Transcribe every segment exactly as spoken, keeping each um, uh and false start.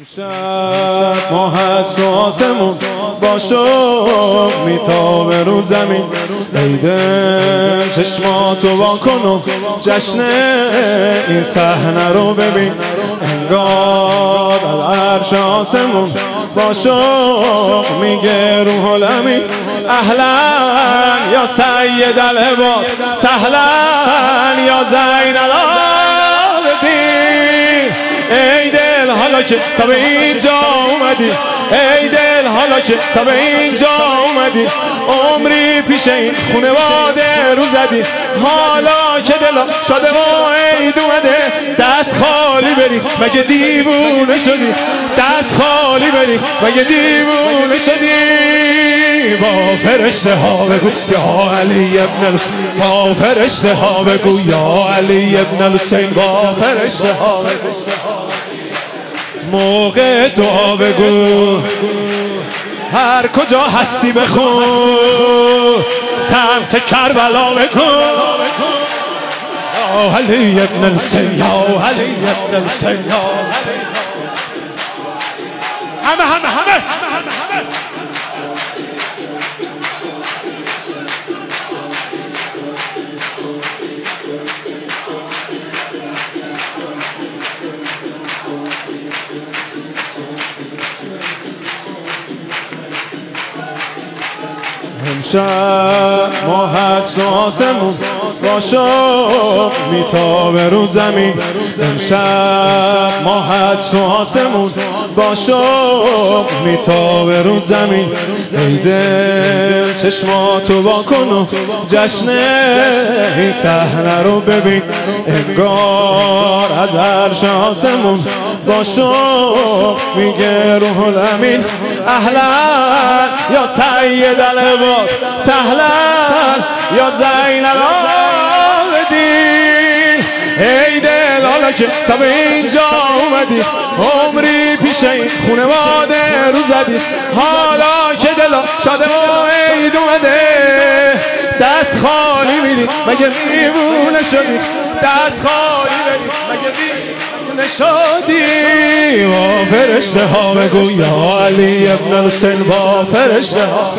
امشب ما هست و آسمون با شوق میتابه رو زمین. عیده چشماتو وا کن و جشن این صحنه رو ببین. انگار از عرش آسمون با شوق میگه روح الامین اهلا یا سید العباد، سهلا یا زین العابدین. ای دل حالا که تا به اینجا اومدی، ای دل حالا که تا به اینجا اومدی، عمری پیش این خونواده رو زدی. حالا که دلا شاده و عید اومده، دست خالی بری مگه دیوونه شدی؟ دست خالی بری مگه دیوونه شدی؟ با فرشته ها بگو یا علی ابن الحسین، با فرشته ها بگو یا علی ابن الحسین، با فرشته ها بگو موقع دعا بگو. هر کجا هستی بخون، سمت کربلا بکن یا علی ابن الحسین، یا علی ابن الحسین. همه همه همه همه امشب ما هست و آسمون با شوق میتابه رو زمین. امشب ما هست و آسمون با شوق میتابه رو زمین. ای دل چشماتو وا کن و جشن این صحنه رو ببین. انگار از عرش آسمون با شوق میگه روح الامین اهلا یا سید العباد، سهلا یا زین العابدین. ای دل حالا که تا به اینجا اومدی، عمری پیش این خونواده رو زدی. حالا که دلا شاده و عید اومده، دست خالی میری مگه دیوونه شدی؟ دست خالی بری مگه دیوونه شدی؟ با فرشته ها بگو یا علی ابن الحسین، با فرشته ها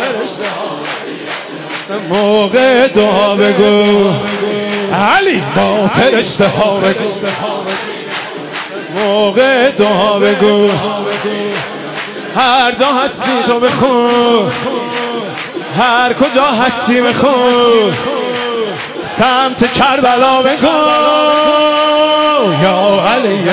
موقع دعا بگو. علی با فرشته ها بگو موقع دعا بگو. هر جا هستی تو بخون، هر کجا هستی بخون، سمت کربلا بگو یا علی.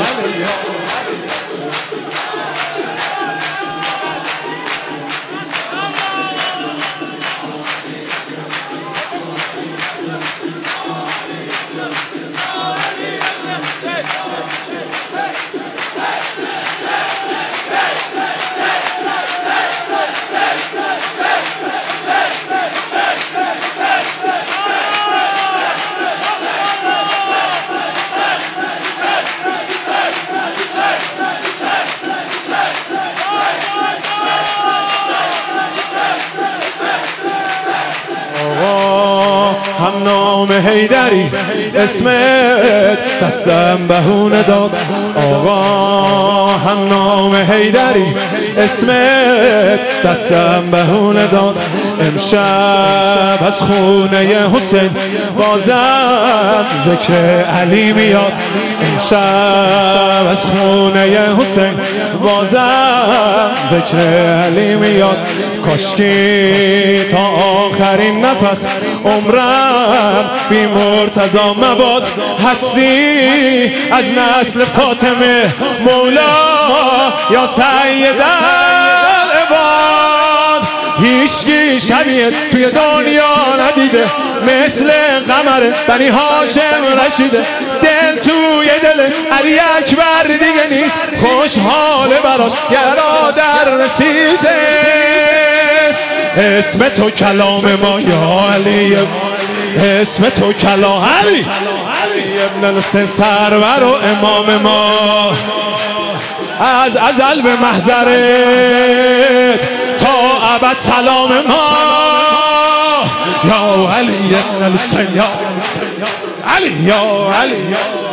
هم نام حیدری اسمت دستم بهونه داد. آقا هم نام حیدری اسمت دستم بهونه داد. امشب از خونه حسین بازم ذکر علی میاد. امشب از خونه حسین بازم ذکر علی میاد. کاشکی تا آخرین نفس عمرم بی مرتضی مباد. هستی از نسل فاطمه مولا یا سید العباد. هیچکی شبیه توی دنیا ندیده مثل قمر بنی هاشم رشیده. دل توی دل علی اکبر دیگه نیست، خوشحاله براش برادر رسیده. اسم تو کلام ما یا علی، اسم تو کلام علی ابن الحسین سرور و امام ما. از ازل به محضرت تا ابد سلام ما یا علی ابن الحسین، یا علی یا علی.